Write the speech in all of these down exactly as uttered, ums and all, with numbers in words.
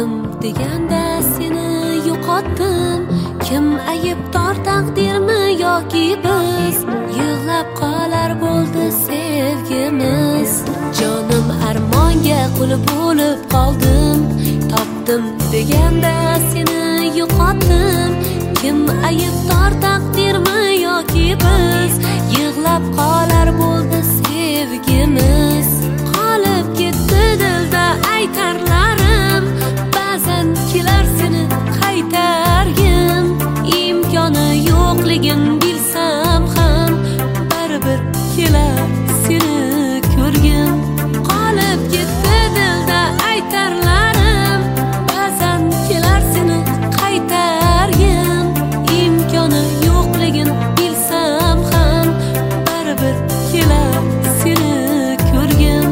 topdim deganda seni yo'qotdim. Kim aybdor, taqdirmi yoki biz? Yig'lab qolar bo'ldi sevgimiz. Jonim armonga qul bo'lib qoldim. Topdim deganda seni yo'qotdim. Kim aybdor, taqdirmi yoki biz? Yig'lab qolar bo'ldi sevgimiz. Qolib ketdi dilda aytarlarim, ba'zan kelar seni qaytargim. Imkoni yo'qligin bilsam ham, baribir kelar seni ko'rgim. Qolib ketdi dilda aytarlarim, ba'zan kelar seni qaytargim. Imkoni yo'qligin bilsam ham, baribir kelar seni ko'rgim.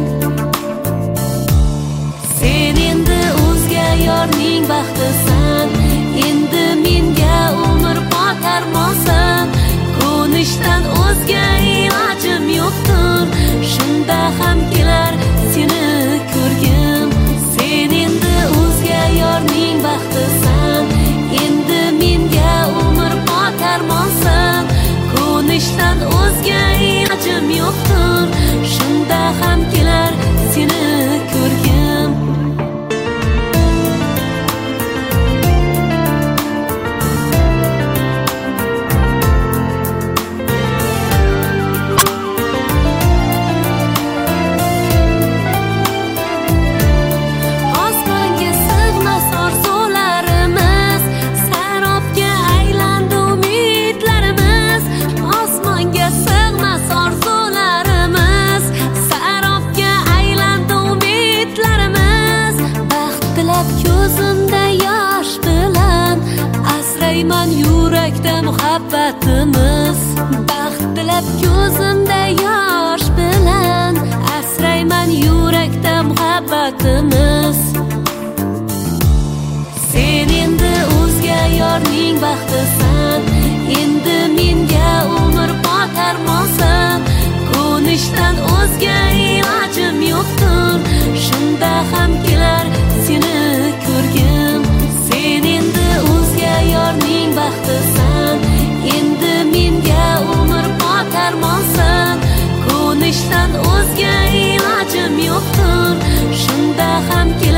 Sen endi o'zga yorning baxtisan, endi menga umr botarmosan. Ko'nishdan o'zga ilojim yo'qdir, shunda ham kelar seni ko'rgim. Sen endi o'zga yorning baxtisan, endi menga umr botarmosan. Ko'nishdan o'zga ilojim yo'qdir, shunda ham kelar seni ko'rgim. Osmonga sig'mas orzularimiz, sarobga aylandi umidlarimiz. Osmonga sig'mas orzularimiz, sarobga aylandi umidlarimiz. Baxt tilab ko'zimda yosh bilan asrayman yurakda muhabbatimiz. Baxt tilab ko'zimda yosh bilan asrayman yurakda muhabbatimiz. Sen endi o'zga yorning baxtisan, endi menga umr botarmosan. Ko'nishdan o'zga ilojim yo'qdir, shunda ham kelar seni ko'rgim. Sen endi o'zga yorning baxtisan, endi menga umr botarmosan. Ko'nishdan o'zga ilojim yo'qdir, shunda ham